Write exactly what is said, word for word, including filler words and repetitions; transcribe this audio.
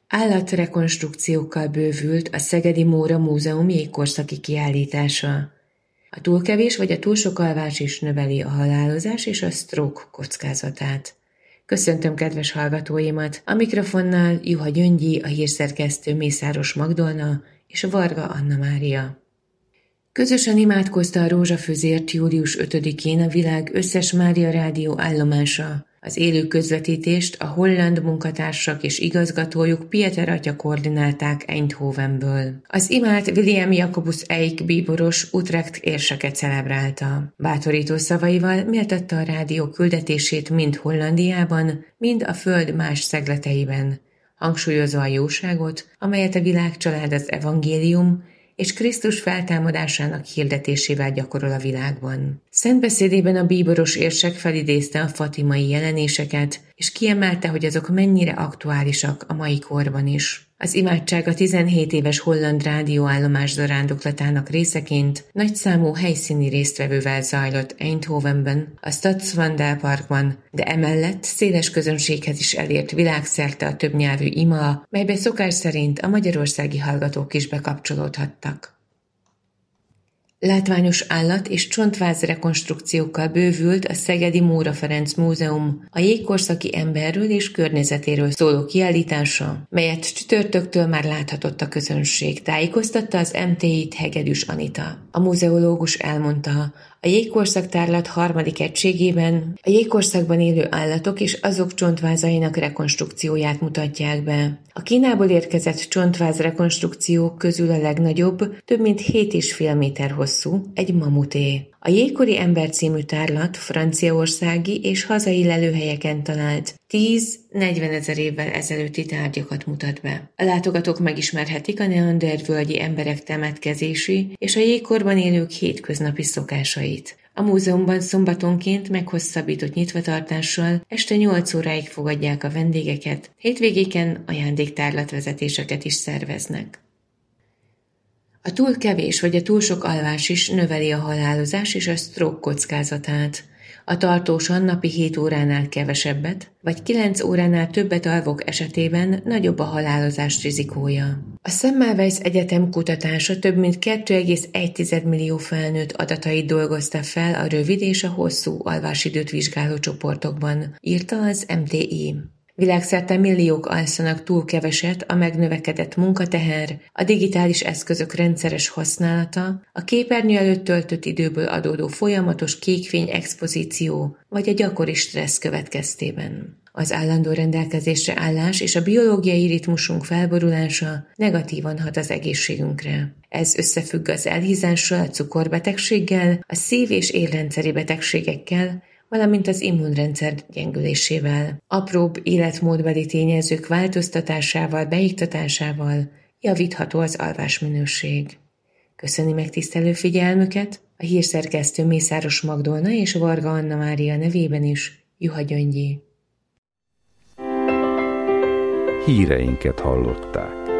Állatrekonstrukciókkal bővült a Szegedi Móra Múzeum jégkorszaki kiállítása. A túl kevés vagy a túl sok alvás is növeli a halálozás és a stroke kockázatát. Köszöntöm kedves hallgatóimat, a mikrofonnál Juha Gyöngyi, a hírszerkesztő Mészáros Magdolna és Varga Anna Mária. Közösen imádkozta a rózsafüzért július ötödikén a világ összes Mária rádió állomása. Az élő közvetítést a holland munkatársak és igazgatójuk Pieter atya koordinálták Eindhovenből. Az imád William Jacobus Eik bíboros Utrecht érseket celebrálta. Bátorító szavaival méltatta a rádió küldetését mind Hollandiában, mind a föld más szegleteiben, hangsúlyozva a jóságot, amelyet a világcsalád az evangélium és Krisztus feltámadásának hirdetésével gyakorol a világban. Szent beszédében a bíboros érsek felidézte a fatimai jelenéseket, és kiemelte, hogy azok mennyire aktuálisak a mai korban is. Az imádság a tizenhét éves holland rádióállomás zarándoklatának részeként nagyszámú helyszíni résztvevővel zajlott Eindhovenben, a Stadswandel Parkban, de emellett széles közönséghez is elért világszerte a többnyelvű ima, melybe szokás szerint a magyarországi hallgatók is bekapcsolódhattak. Látványos állat- és csontváz rekonstrukciókkal bővült a Szegedi Móra Ferenc Múzeum a jégkorszaki emberről és környezetéről szóló kiállítása, melyet csütörtöktől már láthatott a közönség, tájékoztatta az em té i-t Hegedűs Anita. A muzeológus elmondta, a jégkorszak tárlat harmadik egységében a jégkorszakban élő állatok és azok csontvázainak rekonstrukcióját mutatják be. A Kínából érkezett csontváz rekonstrukciók közül a legnagyobb, több mint hét és fél méter hosszú, egy mamuté. A Jégkori ember című tárlat franciaországi és hazai lelőhelyeken talált tíz-negyvenezer évvel ezelőtti tárgyakat mutat be. A látogatók megismerhetik a neandervölgyi emberek temetkezési és a jégkorban élők hétköznapi szokásait. A múzeumban szombatonként meghosszabbított nyitvatartással este nyolc óráig fogadják a vendégeket, hétvégéken ajándéktárlatvezetéseket is szerveznek. A túl kevés vagy a túl sok alvás is növeli a halálozás és a stroke kockázatát. A tartósan napi hét óránál kevesebbet, vagy kilenc óránál többet alvók esetében nagyobb a halálozás rizikója. A Semmelweis Egyetem kutatása több mint két egész egy millió felnőtt adatait dolgozta fel a rövid és a hosszú alvásidőt vizsgáló csoportokban, írta az em té i. Világszerte milliók alszanak túl keveset, a megnövekedett munkateher, a digitális eszközök rendszeres használata, a képernyő előtt töltött időből adódó folyamatos kékfény expozíció vagy a gyakori stressz következtében. Az állandó rendelkezésre állás és a biológiai ritmusunk felborulása negatívan hat az egészségünkre. Ez összefügg az elhízással, a cukorbetegséggel, a szív- és érrendszeri betegségekkel, valamint az immunrendszer gyengülésével. Apróbb életmódbeli tényezők változtatásával, beiktatásával javítható az alvásminőség. Köszöni megtisztelő figyelmüket, a hírszerkesztő Mészáros Magdolna és Varga Anna Mária nevében is, Juha Gyöngyi. Híreinket hallották.